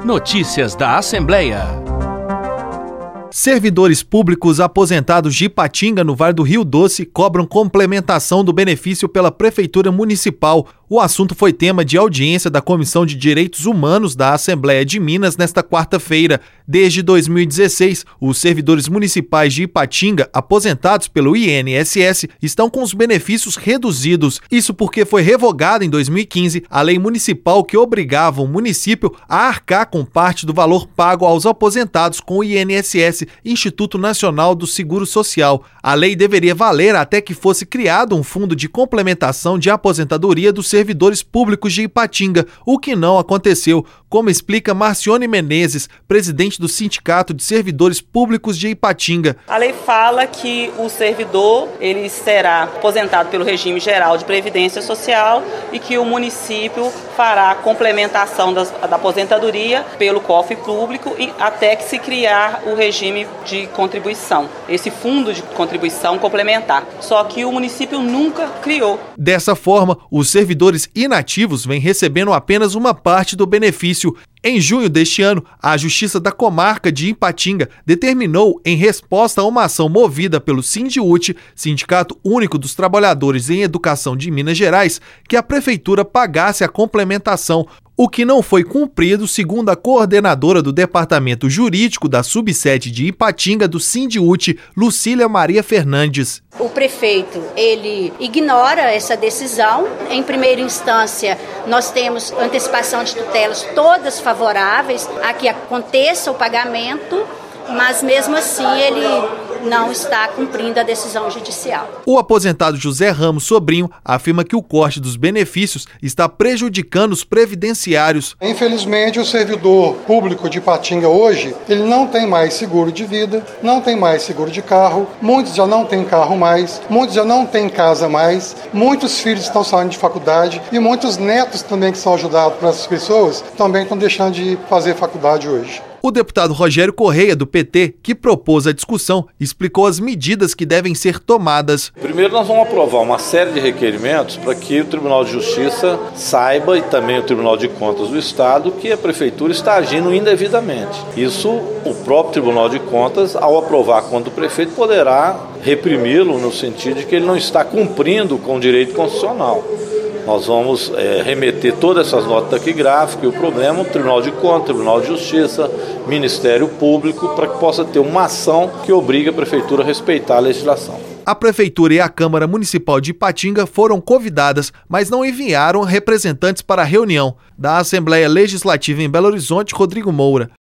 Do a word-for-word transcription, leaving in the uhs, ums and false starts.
Notícias da Assembleia. Servidores públicos aposentados de Ipatinga, no Vale do Rio Doce, cobram complementação do benefício pela Prefeitura Municipal. O assunto foi tema de audiência da Comissão de Direitos Humanos da Assembleia de Minas nesta quarta-feira. Desde dois mil e dezesseis, os servidores municipais de Ipatinga, aposentados pelo I N S S, estão com os benefícios reduzidos. Isso porque foi revogada em dois mil e quinze a lei municipal que obrigava o município a arcar com parte do valor pago aos aposentados com o I N S S, Instituto Nacional do Seguro Social. A lei deveria valer até que fosse criado um fundo de complementação de aposentadoria dos servidores públicos de Ipatinga, o que não aconteceu, como explica Marcione Menezes, presidente do Sindicato de Servidores Públicos de Ipatinga. A lei fala que o servidor ele será aposentado pelo regime geral de previdência social e que o município fará a complementação das, da aposentadoria pelo cofre público e até que se criar o regime de contribuição, esse fundo de contribuição complementar. Só que o município nunca criou. Dessa forma, os servidores inativos vêm recebendo apenas uma parte do benefício. Em junho deste ano, a Justiça da Comarca de Ipatinga determinou, em resposta a uma ação movida pelo Sindiúti, Sindicato Único dos Trabalhadores em Educação de Minas Gerais, que a Prefeitura pagasse a complementação, o que não foi cumprido, segundo a coordenadora do Departamento Jurídico da Subsede de Ipatinga do Sindiúti, Lucília Maria Fernandes. O prefeito, ele ignora essa decisão. Em primeira instância, nós temos antecipação de tutelas todas favoráveis a que aconteça o pagamento, mas mesmo assim ele não está cumprindo a decisão judicial. O aposentado José Ramos Sobrinho afirma que o corte dos benefícios está prejudicando os previdenciários. Infelizmente, o servidor público de Ipatinga hoje, ele não tem mais seguro de vida, não tem mais seguro de carro, muitos já não têm carro mais, muitos já não têm casa mais, muitos filhos estão saindo de faculdade e muitos netos também que são ajudados por essas pessoas também estão deixando de fazer faculdade hoje. O deputado Rogério Correia, do P T, que propôs a discussão, explicou as medidas que devem ser tomadas. Primeiro, nós vamos aprovar uma série de requerimentos para que o Tribunal de Justiça saiba, e também o Tribunal de Contas do Estado, que a Prefeitura está agindo indevidamente. Isso, o próprio Tribunal de Contas, ao aprovar a conta do prefeito, poderá reprimi-lo no sentido de que ele não está cumprindo com o direito constitucional. Nós vamos é, remeter todas essas notas taquigráficas e o problema ao Tribunal de Contas, Tribunal de Justiça, Ministério Público, para que possa ter uma ação que obrigue a Prefeitura a respeitar a legislação. A Prefeitura e a Câmara Municipal de Ipatinga foram convidadas, mas não enviaram representantes para a reunião. Da Assembleia Legislativa em Belo Horizonte, Rodrigo Moura.